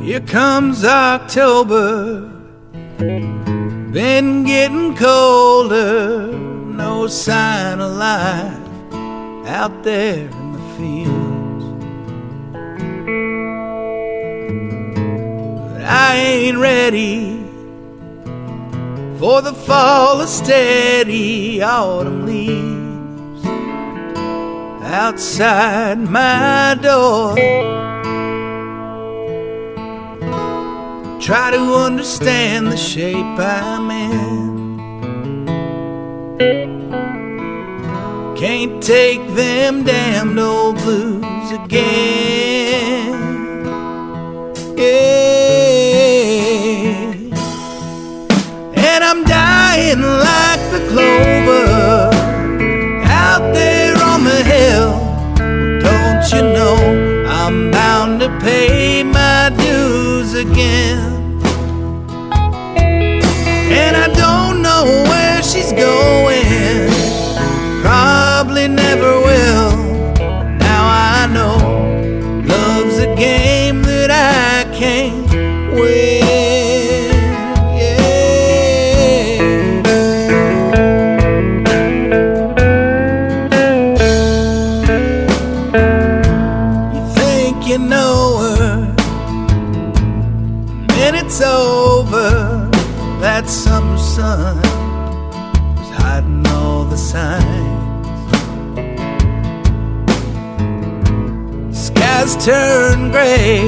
Here comes October, been getting colder, no sign of life out there in the fields. But I ain't ready for the fall of steady autumn leaves outside my door. Try to understand the shape I'm in. Can't take them damned old blues again. Yeah. And I'm dying like the clover out there on the hill. Don't you know I'm bound to pay my dues again? And I don't know where she's going, probably never will. Now I know love's a game that I can't win. Yeah. You think you know her, and it's over. That summer sun is hiding all the signs. Skies turned gray,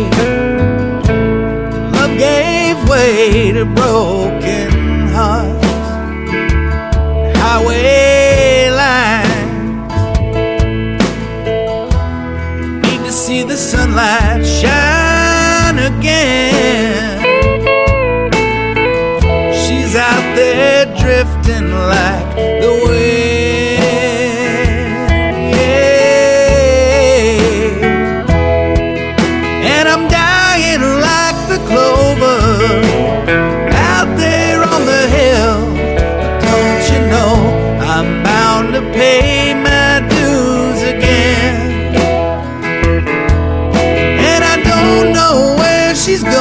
love gave way to broken hearts. Highway lines need to see the sunlight shine again. Out there drifting like the wind, yeah. And I'm dying like the clover out there on the hill. Don't you know I'm bound to pay my dues again? And I don't know where she's going,